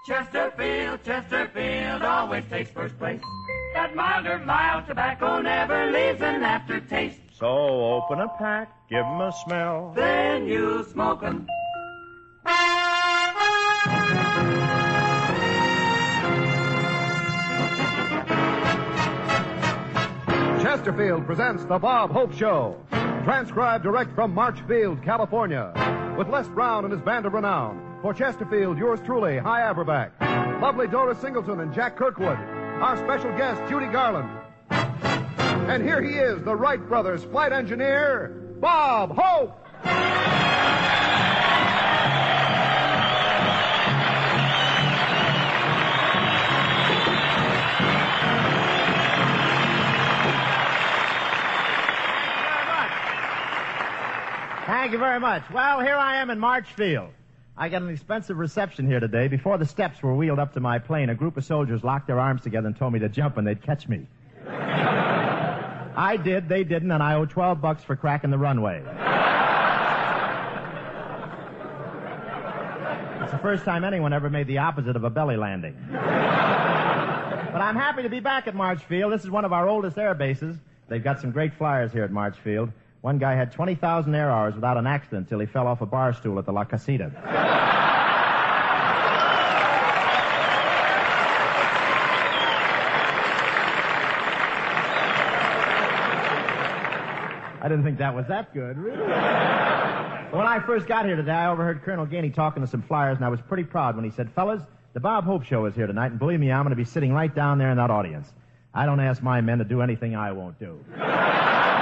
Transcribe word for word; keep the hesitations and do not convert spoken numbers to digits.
Chesterfield, Chesterfield always takes first place. That milder, mild tobacco never leaves an aftertaste. So open a pack, give 'em a smell. Then you smoke 'em. Chesterfield presents The Bob Hope Show. Transcribed direct from Marchfield, California. With Les Brown and his band of renown. For Chesterfield, yours truly, Hi Averback. Lovely Doris Singleton and Jack Kirkwood. Our special guest, Judy Garland. And here he is, the Wright brothers' flight engineer, Bob Hope. Thank you very much. Well, here I am in Marchfield. I got an expensive reception here today. Before the steps were wheeled up to my plane, a group of soldiers locked their arms together and told me to jump and they'd catch me. I did, they didn't, and I owe twelve bucks for cracking the runway. It's the first time anyone ever made the opposite of a belly landing. But I'm happy to be back at Marchfield. This is one of our oldest air bases. They've got some great flyers here at Marchfield. One guy had twenty thousand air hours without an accident till he fell off a bar stool at the La Casita. I didn't think that was that good, really. When I first got here today, I overheard Colonel Gainey talking to some flyers, and I was pretty proud when he said, "Fellas, the Bob Hope Show is here tonight, and believe me, I'm going to be sitting right down there in that audience. I don't ask my men to do anything I won't do."